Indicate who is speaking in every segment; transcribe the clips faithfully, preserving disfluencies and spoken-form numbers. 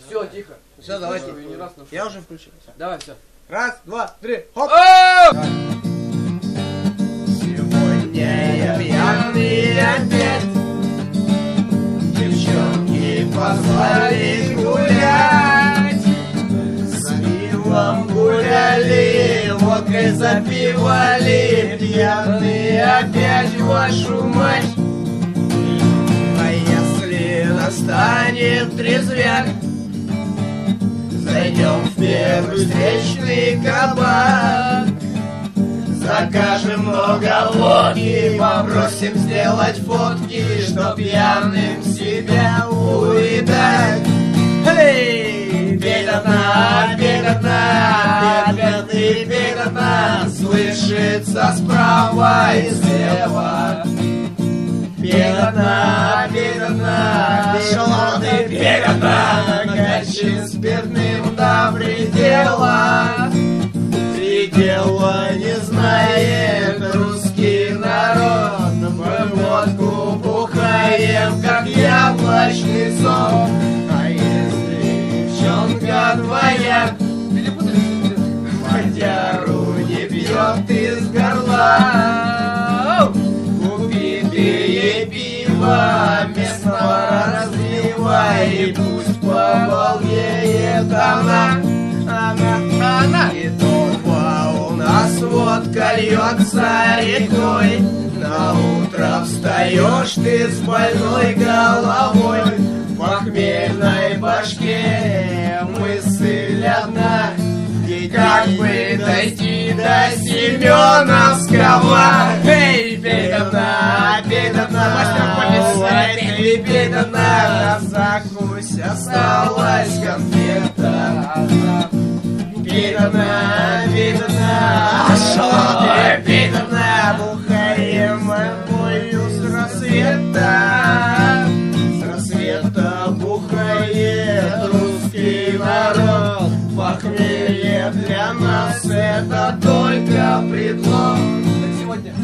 Speaker 1: Все, тихо.
Speaker 2: Все, давайте.
Speaker 1: Не раз, но...
Speaker 2: Я уже включил. Все.
Speaker 1: Давай, все.
Speaker 2: Раз, два, три, хоп!
Speaker 3: Сегодня я пьяный опять. Девчонки позвали гулять. С пивом гуляли, водкой запивали. Пьяные опять, вашу мать. А если настанет трезвяк, зайдем в первый встречный кабак. Закажем много водки, попросим сделать фотки, чтоб пьяным себя увидать. Эй, пей до дна, пей до дна, пятый пей до дна, слышится справа и слева. Пей до дна, пей до дна, шалоты, пей до дна, накачан спиртным до предела. Предела не знает русский народ, мы водку бухаем, как яблочный сок. А если девчонка твоя водяру не пьет из горла, купи ты ей пиво местного разливай, и пусть поболеет она, она, она. И толпа у нас водка льется рекой, на утро встаешь ты с больной головой, в похмельной башке мысль одна, и как бы дойти до Семеновского. Эй, пей до дна, пей до дна, эй, пей до дна, на закусь осталась конфета. Пей до дна, пей до дна, шалоты, пей до дна, бухаем мы бою с рассвета. С рассвета бухает русский народ, похмелье для нас это только предлог.
Speaker 1: Так сегодня.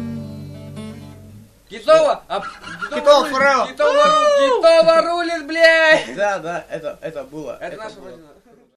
Speaker 1: Китова! А...
Speaker 2: Китов фрау!
Speaker 1: Китова, Китова рулит, блядь!
Speaker 2: Да, да, это, это было.
Speaker 1: Это, это наша
Speaker 2: было.
Speaker 1: родина.